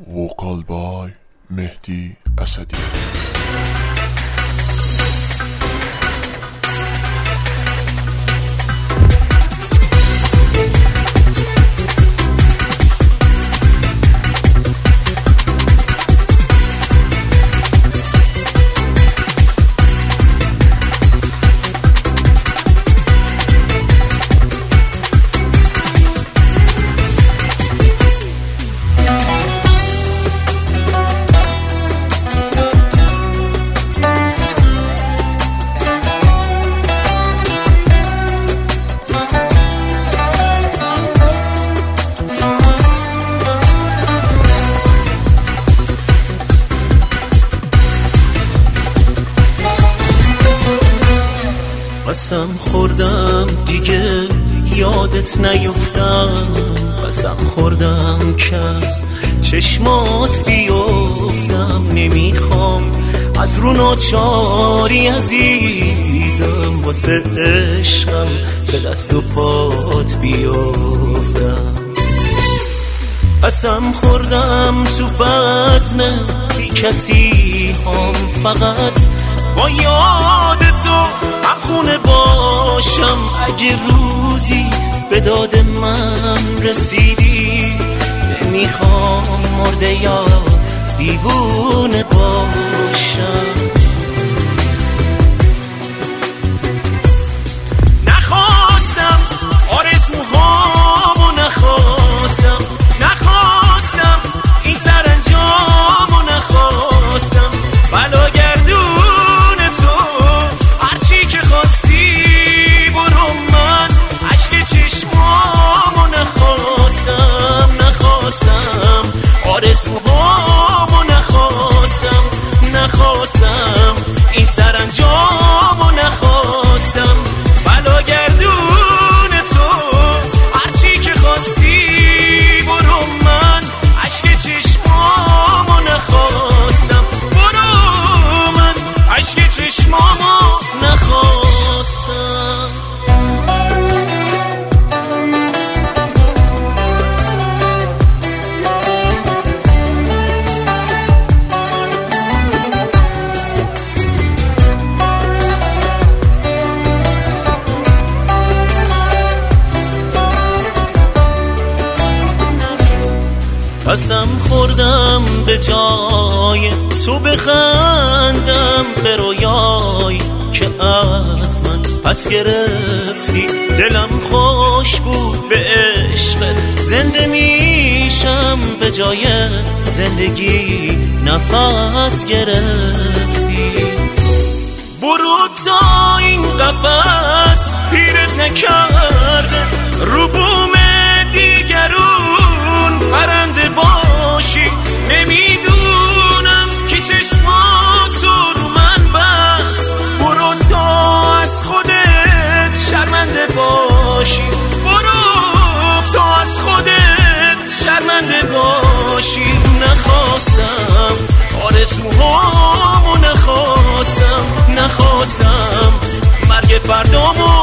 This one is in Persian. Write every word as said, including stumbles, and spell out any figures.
وکال بای مهدی اسدی. قسم خوردم دیگه یادت نیفتم، قسم خوردم که از چشمات بیفتم، نمیخوام از رو ناچاری عزیزم واسه عشقم به دست و پات بیفتم. قسم خوردم تو بزم بی کسی هم فقط با یاد تو خونه باشم، اگه روزی به داد من رسیدی نمیخوام مرده یا دیوونه باشم. نخواستم آرزوهامو نخواستم، نخواستم این سرانجامو نخواستم، بلا آرزوهامو نخواستم، نخواستم این سرانجامو نخواستم، بلا گردون تو هرچی که خواستی برو، من عشق چشمامو نخواستم، برو من عشق چشمامو نخواستم. قسم خوردم به جای تو بخندم به رویای که از من پس گرفتی، دلم خوش بود به عشق زنده میشم، به جای زندگی نفس گرفتی. برو تا این قفس پیرت نکرده، رو بوم دیگرون پرنده باشی، نمیدونم که چشماتو رو من بس، برو تا از خودت شرمنده باشی، برو تا از خودت شرمنده باشی. نخواستم آرزوهامو نخواستم، نخواستم مرگ فردامو